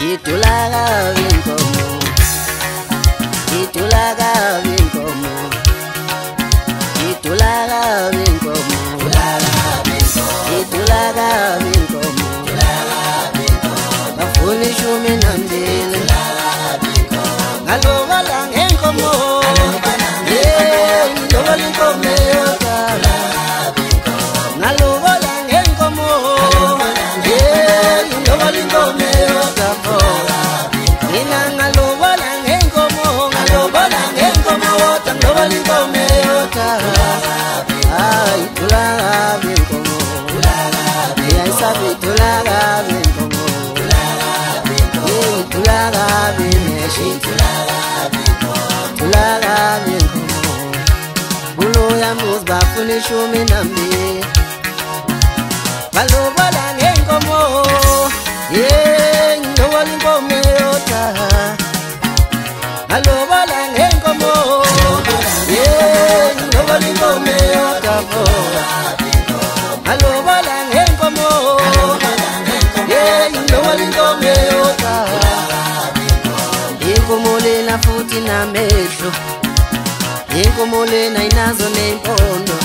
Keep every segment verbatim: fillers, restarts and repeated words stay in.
Itulaga binkomo, itulaga binkomo, itulaga binkomo, itulaga binkomo, bafuni shumi nambili, ngaloba lang enkomo, yeah, ngaloba linkomo yoka, ngaloba lang enkomo, yeah, ngaloba linkomo yoka. Nina ngaloba lang enkomo, ngaloba lang enkomo, ngaloba linkomo yoka. Ay, tulaga binkomo, ay sabi tulaga binkomo, tulaga bineshi, tulaga binkomo. Bulo ya musba funi shumi nambi, ngaloba lang enkomo, yeah, ngaloba linkomo yoka. Ngaloba lang enkomo, yeah, ngaloba linkomo yoka. Ngaloba lang enkomo, yeah, ngaloba linkomo yoka. Inkomo lena futhi namehlo, inkomo lena inazo nempondo.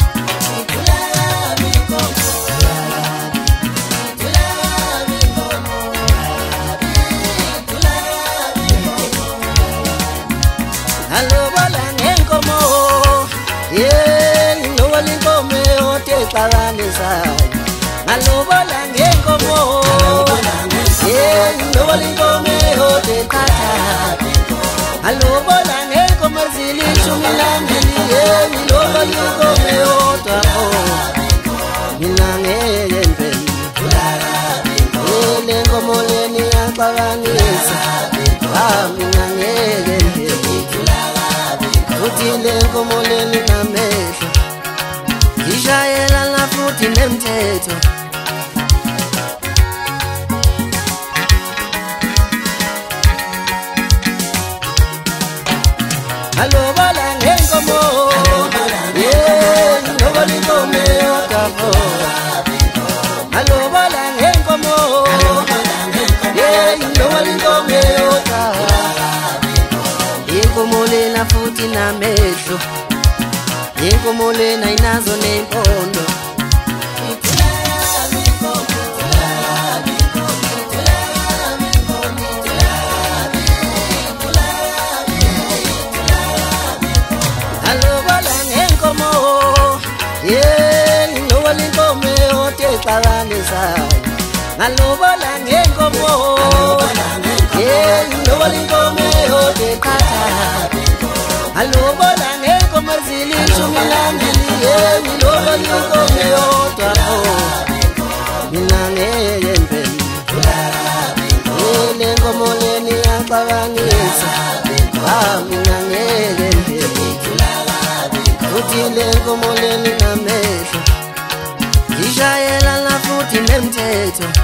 Ngaloba lang enkomo, yeah, ngaloba linkomo yote qalanisa. Ngaloba lang enkomo, yeah, ngaloba linkomo yote qata. Ngaloba lang enkomo zili shumi nambili, yeah, ngaloba linkomo yote oh. Mina ngeke ngempela, yeah, lenkomo leni yaqalanisa. Ah, mina ngeke ngempela, futhi lenkomo leni namehlo, ishayela la futhi nemthetho. Ngaloba lang enkomo, yeah, ngaloba linkomo yoka. Ngaloba lang enkomo, yeah, ngaloba linkomo yoka. Inkomo lena futhi namehlo, inkomo lena inazo nempondo. Ngaloba lang enkomo, yeah, ngaloba linkomo yote qalanisa. Ngaloba lang enkomo, yeah, ngaloba linkomo yote qata. Ngaloba lang enkomo zili shumi nambili, yeah, ngaloba linkomo yote oh. Mina ngeke ngempela, yeah, lenkomo leni yaqalanisa. Ah, mina ngeke ngempela, futhi lenkomo leni namehlo, ishayela la futhi nemthetho.